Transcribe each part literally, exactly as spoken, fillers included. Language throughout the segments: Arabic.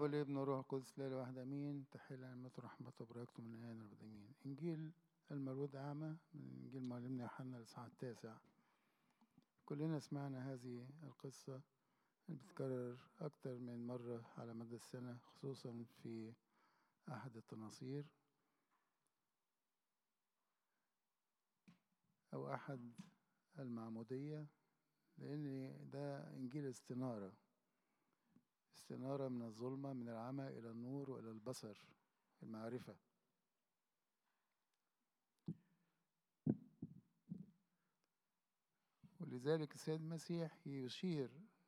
والابن والروح القدس لا واحد امين. تحل نعمة ورحمة وبركاته من الان والابدين. انجيل المولود اعمى من انجيل معلمنا يوحنا الاصحاح التاسع. كلنا سمعنا هذه القصة اللي بتتكرر اكتر من مرة على مدى السنة، خصوصا في احد التناصير او احد المعمودية، لان ده انجيل استنارة استنارة من الظلمة، من العمى إلى النور وإلى البصر، المعرفة. ولذلك السيد المسيح يشير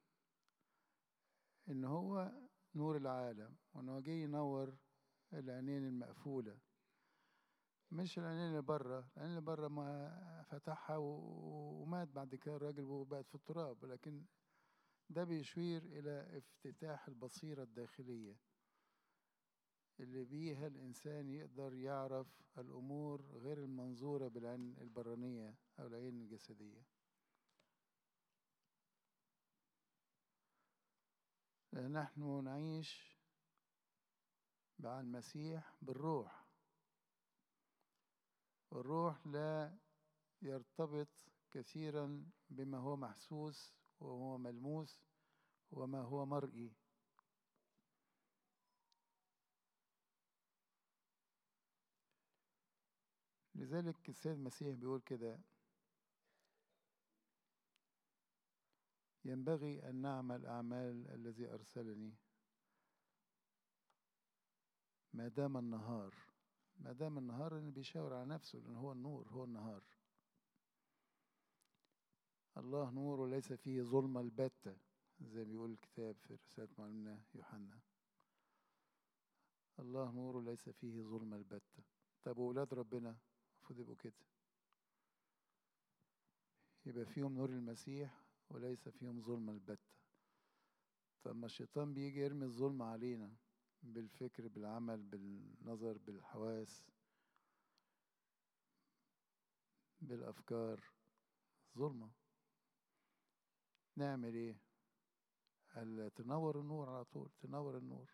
إن هو نور العالم، وإنه جاي ينور العينين المقفولة، مش العينين اللي بره. العينين اللي بره ما فتحها ومات بعد كده الراجل وبقت في التراب، لكن ده بيشير إلى افتتاح البصيرة الداخلية اللي بيها الإنسان يقدر يعرف الأمور غير المنظورة بالعين البرانية أو العين الجسدية. لأن نحن نعيش مع المسيح بالروح، والروح لا يرتبط كثيرا بما هو محسوس وهو ملموس وما هو مرئي. لذلك السيد المسيح بيقول كده: ينبغي أن نعمل أعمال الذي أرسلني ما دام النهار. ما دام النهار، إنه بيشاور على نفسه، لأن هو النور، هو النهار. الله نور وليس فيه ظلمة البتة، زي ما بيقول الكتاب في رسالة معلمنا يوحنا. الله نور وليس فيه ظلمة البتة. طب وولاد ربنا المفروض يبقوا كده، يبقى فيهم نور المسيح وليس فيهم ظلمة البتة. طب ما الشيطان بيجي يرمي الظلم علينا بالفكر، بالعمل، بالنظر، بالحواس، بالأفكار، ظلمة. نعمل ايه؟ قال تنور النور على طول، تنور النور.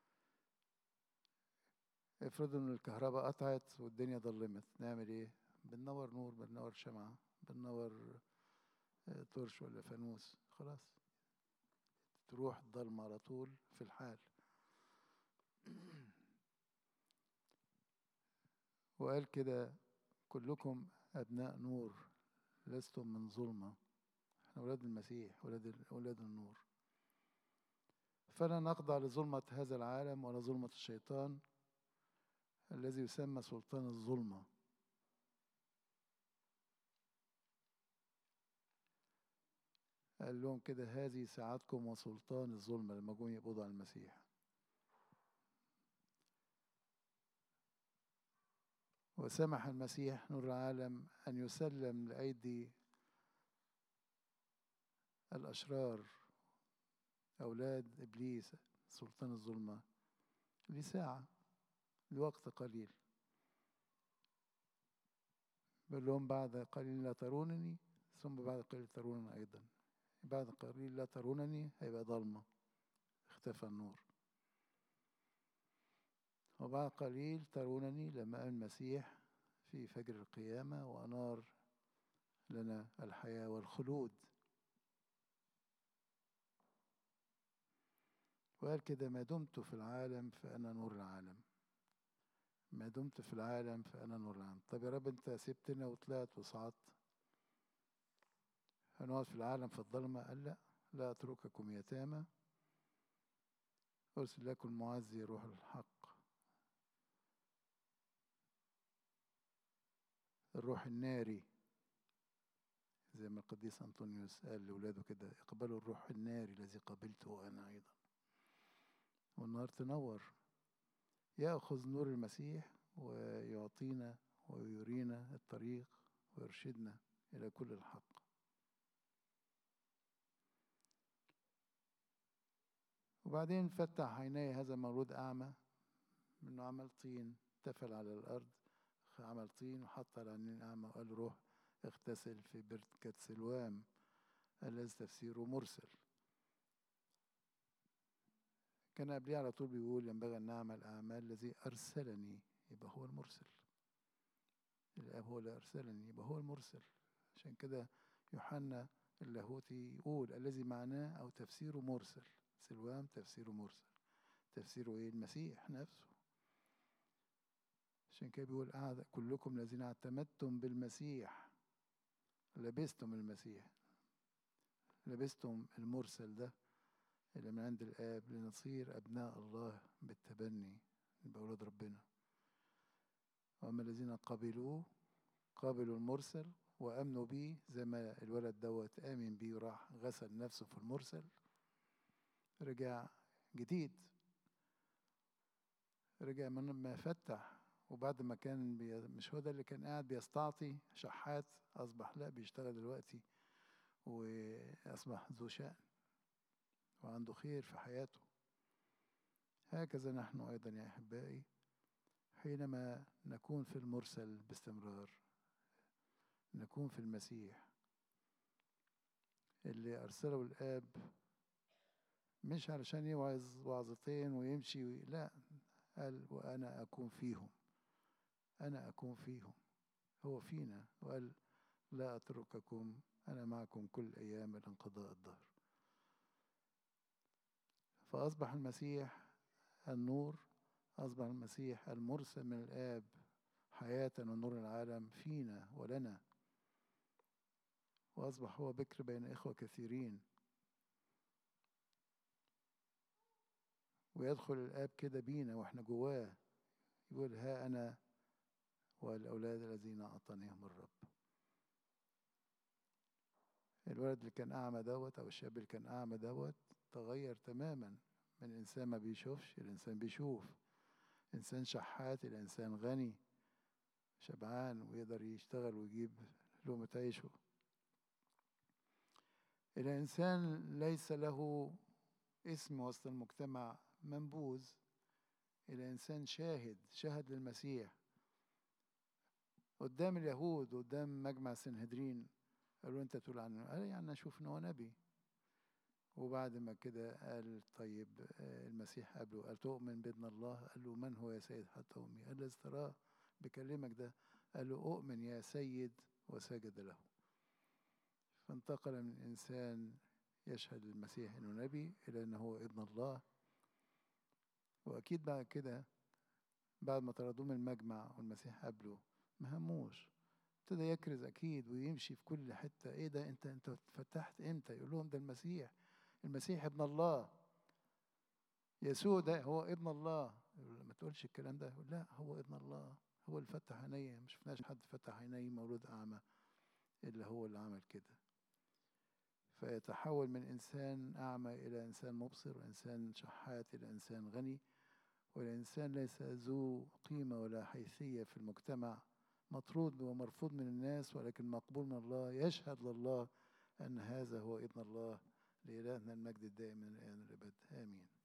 افرض ان الكهرباء قطعت والدنيا ظلمت، نعمل ايه؟ بننور نور، بننور شمعة، بننور تورش ولا فانوس، خلاص تروح الضلمة على طول في الحال. وقال كده: كلكم أبناء نور لستم من ظلمة. احنا أولاد المسيح، أولاد أولاد النور. فلا نخضع لظلمة هذا العالم ولا ظلمة الشيطان الذي يسمى سلطان الظلمة. قال لهم كده: هذه ساعتكم وسلطان الظلمة، لما جم يقبضوا على المسيح. وسمح المسيح نور العالم أن يسلم لأيدي الأشرار أولاد إبليس سلطان الظلمة لساعة، لوقت قليل. بل لهم بعد قليل لا ترونني، ثم بعد قليل ترونني أيضا. بعد قليل لا ترونني هيبقى ضلمة، اختفى النور. وبعد قليل ترونني لما قام المسيح في فجر القيامة وأنار لنا الحياة والخلود. وقال كده: ما دمت في العالم فأنا نور العالم. ما دمت في العالم فأنا نور العالم. طب يا رب أنت سبتنا وطلعت وصعدت، هنقعد في العالم في الظلمة؟ قال: لا، لا أترككم يتامى، أرسل لكم معزي روح الحق، الروح الناري، زي ما القديس أنطونيوس قال لأولاده كده: اقبلوا الروح الناري الذي قبلته أنا أيضا. والنار تنور، يأخذ نور المسيح ويعطينا ويرينا الطريق ويرشدنا إلى كل الحق. وبعدين فتح عيني هذا المولود أعمى، منه عمل طين تفل على الأرض، عمل طين وحط على عينين أعمى وقال: روح اغتسل في بركة سلوام الذي تفسيره مرسل. كان قبليه على طول بيقول ينبغي أن نعمل أعمال الذي أرسلني، يبقى هو المرسل. الآب هو اللي أرسلني، يبقى هو المرسل. عشان كده يوحنا اللاهوتي يقول الذي معناه أو تفسيره مرسل. سلوام تفسيره مرسل. تفسيره إيه؟ المسيح نفسه. عشان كده بيقول أعد كلكم الذين اعتمدتم بالمسيح لبستم المسيح، لبستم المرسل ده اللي من عند الآب لنصير أبناء الله بالتبني، نبقى أولاد ربنا. وأما الذين قبلوه قابلوا المرسل وأمنوا بيه، زي ما الولد دوت آمن بيه وراح غسل نفسه في المرسل، رجع جديد، رجع من ما فتح. وبعد ما كان بي... مش هو ده اللي كان قاعد بيستعطي شحات، أصبح لا بيشتغل دلوقتي وأصبح ذو شأن وعنده خير في حياته. هكذا نحن أيضا يا أحبائي حينما نكون في المرسل باستمرار، نكون في المسيح اللي أرسله الآب، مش علشان يوعظ وعظتين ويمشي، لا، قال وأنا أكون فيهم، أنا أكون فيهم، هو فينا. وقال لا أترككم، أنا معكم كل أيام الانقضاء الدهر. فأصبح المسيح النور، أصبح المسيح المرسل من الآب حياة ونور العالم فينا ولنا، وأصبح هو بكر بين إخوة كثيرين. ويدخل الآب كده بينا وإحنا جواه، يقول ها أنا والأولاد الذين أعطانيهم الرب. الولد اللي كان أعمى دوت أو الشاب اللي كان أعمى دوت تغير تماما، من إنسان ما بيشوفش الإنسان بيشوف، إنسان شحات إلى إنسان غني شبعان ويقدر يشتغل ويجيب لقمة عيشه، إلى إنسان ليس له اسم وسط المجتمع منبوذ، إلى إنسان شاهد، شاهد للمسيح قدام اليهود قدام مجمع سنهدرين. قالوا أنت تقول عنه؟ قال يعني أشوف إن هو نبي. وبعد ما كده قال طيب المسيح قبله قال تؤمن بابن الله؟ قال له من هو يا سيد حتى أمي؟ قال الذي تراه بكلمك ده. قال له أؤمن يا سيد، وسجد له. فانتقل من إنسان يشهد للمسيح إنه نبي إلى إنه هو ابن الله. وأكيد بعد كده بعد ما طردوه من المجمع والمسيح قبله ما هموش، ابتدى يكرز أكيد ويمشي في كل حتة. إيه ده؟ أنت أنت فتحت إمتى؟ يقول لهم ده المسيح، المسيح ابن الله، يسوع ده هو ابن الله. ما تقولش الكلام ده. يقول لا، هو ابن الله، هو اللي فتح عينيه. مش شفناش حد فتح عينيه مولود أعمى إلا هو اللي عمل كده. فيتحول من إنسان أعمى إلى إنسان مبصر، وإنسان شحات إلى إنسان غني، والإنسان ليس ذو قيمة ولا حيثية في المجتمع، مطرود ومرفوض من الناس ولكن مقبول من الله، يشهد لله أن هذا هو ابن الله. لإلهنا المجد الدائم من الآن والأبد، آمين.